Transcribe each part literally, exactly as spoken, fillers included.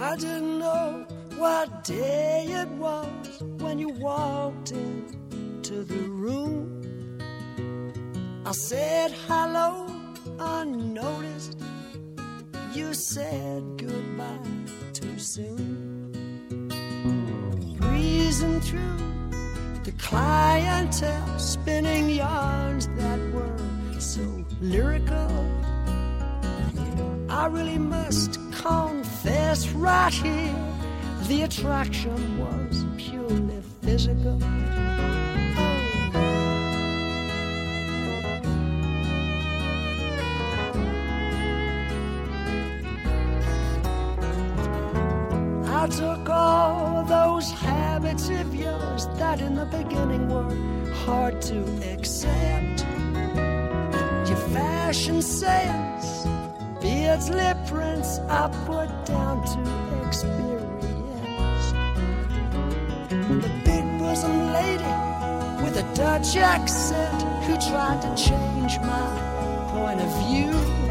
I didn't know what day it was when you walked into the room. I said hello unnoticed. You said goodbye too soon. Breezing through the clientele, spinning yarns that were so lyrical. I really must confess right here, the attraction was purely physical. I took all those habits of yours that in the beginning were hard to accept. Your fashion sense, beards, lip prints, I put down to experience. The big bosom lady with a Dutch accent who tried to change my point of view.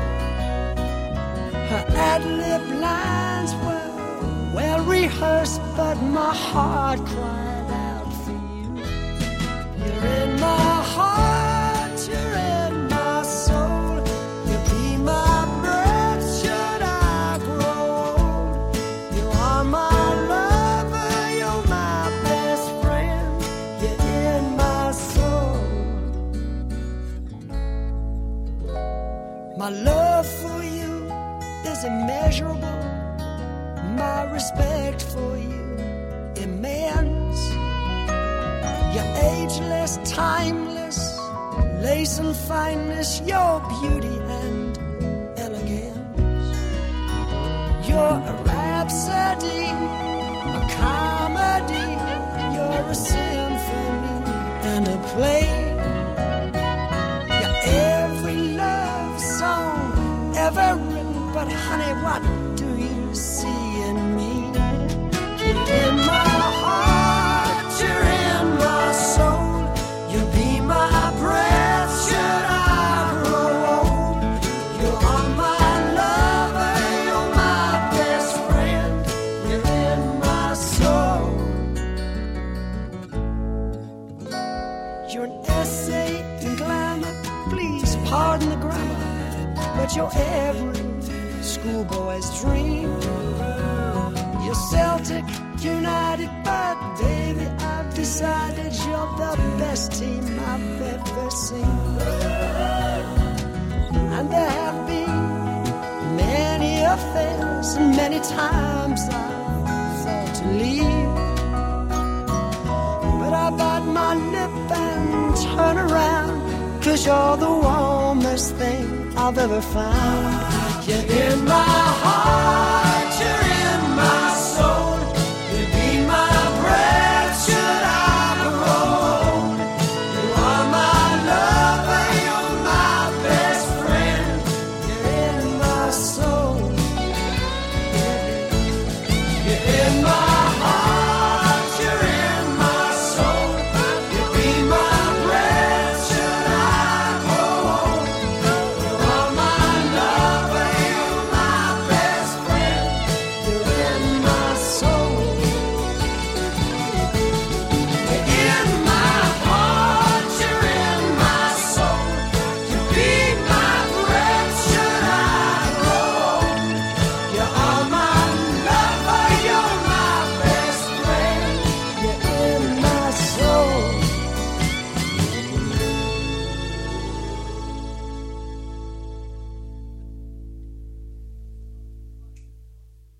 Her ad-lib lines were well rehearsed, but my heart cried out for you. You're in my heart, you're in my soul. You be my breath should I grow old. You are my lover, you're my best friend. You're in my soul. My love for you is immeasurable. My respect for you immense. You're ageless, timeless, lace and fineness, your beauty and elegance. You're a rhapsody, a comedy, you're a symphony and a play. You're every love song ever written, but honey, what do you see? In my heart, you're in my soul. You'll be my breath should I grow old. You are my lover, you're my best friend. You're in my soul. You're an essay in glamour, please pardon the grammar, but you're every schoolboy's dream. You're Celtic United, but baby, I've decided you're the best team I've ever seen. And there have been many affairs, and many times I've thought to leave. But I bite my lip and turn around, 'cause you're the warmest thing I've ever found. You're in my heart.